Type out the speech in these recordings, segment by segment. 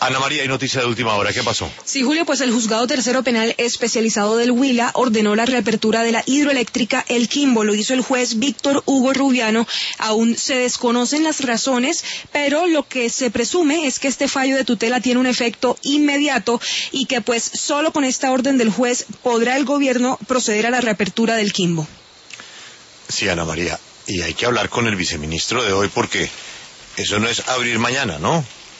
Ana María, hay noticia de última hora, ¿qué pasó? Sí, Julio, pues el Juzgado Tercero Penal Especializado del Huila ordenó la reapertura de la hidroeléctrica El Quimbo. Lo hizo el juez Víctor Hugo Rubiano. Aún se desconocen las razones, pero lo que se presume es que este fallo de tutela tiene un efecto inmediato y que pues solo con esta orden del juez podrá el gobierno proceder a la reapertura del Quimbo. Sí, Ana María, y hay que hablar con el viceministro de hoy porque eso no es abrir mañana, ¿no?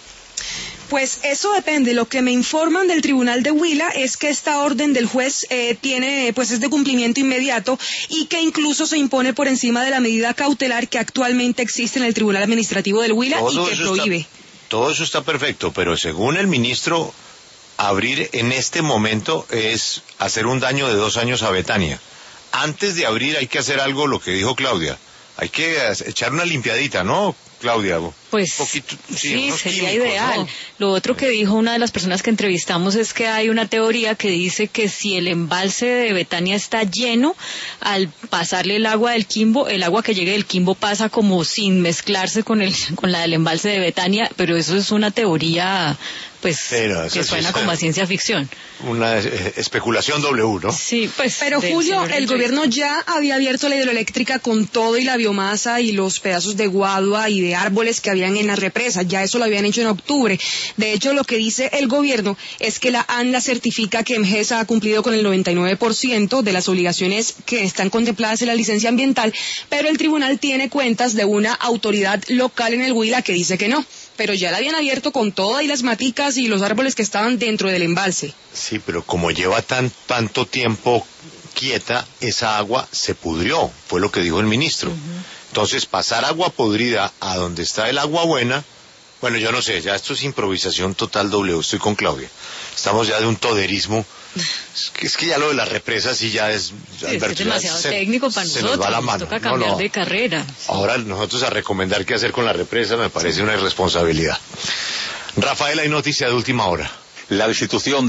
Pues eso depende. Lo que me informan del Tribunal de Huila es que esta orden del juez es de cumplimiento inmediato y que incluso se impone por encima de la medida cautelar que actualmente existe en el Tribunal Administrativo del Huila y que prohíbe. Todo eso está perfecto, pero según el ministro, abrir en este momento es hacer un daño de 2 años a Betania. Antes de abrir hay que hacer algo, lo que dijo Claudia. Hay que echar una limpiadita, ¿no, Claudia? Pues poquito, sí, sería químicos, ideal. ¿no? Lo otro que dijo una de las personas que entrevistamos es que hay una teoría que dice que si el embalse de Betania está lleno, al pasarle el agua del Quimbo, el agua que llegue del Quimbo pasa como sin mezclarse con la del embalse de Betania, pero eso es una teoría que suena como a ciencia ficción. Una especulación W, ¿no? Sí, pues. Pero Julio, el gobierno ya había abierto la hidroeléctrica con todo y la biomasa y los pedazos de guadua y de árboles que habían en la represa. Ya eso lo habían hecho en octubre. De hecho, lo que dice el gobierno es que la ANLA certifica que MGESA ha cumplido con el 99% de las obligaciones que están contempladas en la licencia ambiental, pero el tribunal tiene cuentas de una autoridad local en el Huila que dice que no. Pero ya la habían abierto con todas y las maticas y los árboles que estaban dentro del embalse. Sí, pero como lleva tanto tiempo quieta, esa agua se pudrió, fue lo que dijo el ministro. Entonces, pasar agua podrida a donde está el agua buena, bueno, yo no sé, ya esto es improvisación total W, estoy con Claudia. Estamos ya de un toderismo. Es que ya lo de las represas sí ya es... Sí, es demasiado técnico para nosotros, nos va la mano. Toca cambiar de carrera. Ahora nosotros a recomendar qué hacer con la represa me parece una irresponsabilidad. Rafael, hay noticia de última hora. La destitución